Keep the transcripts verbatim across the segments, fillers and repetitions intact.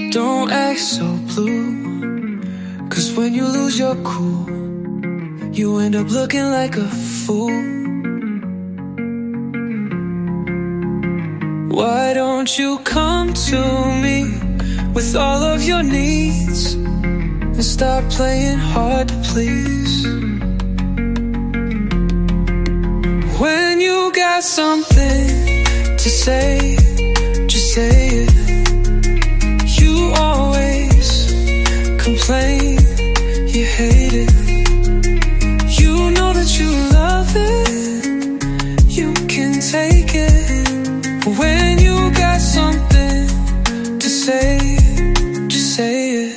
Don't act so blue, 'cause when you lose your cool, you end up looking like a fool. Why don't you come to me with all of your needs and stop playing hard to please? When you got something to say, just say it. You always complain, you hate it. You know that you love it, you can take it. When you got something to say, just say it.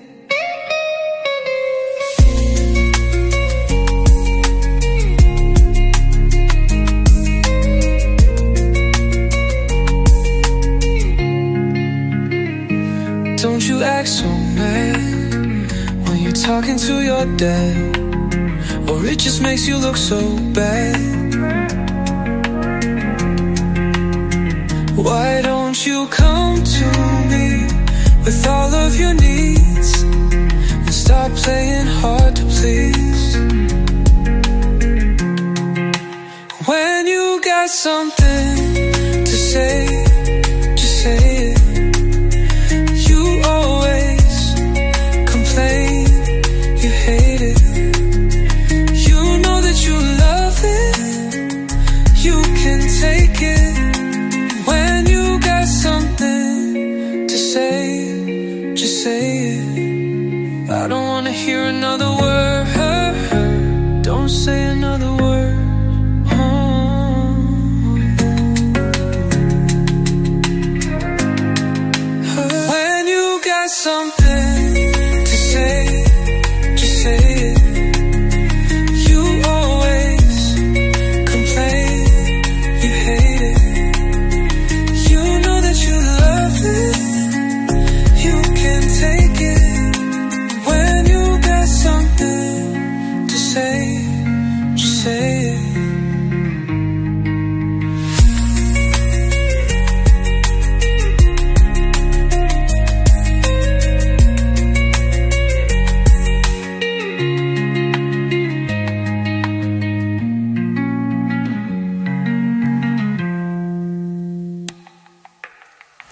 Don't you act so mad when you're talking to your dad, or it just makes you look so bad. Why don't you come to me with all of your needs and stop playing hard to please? When you got something to say,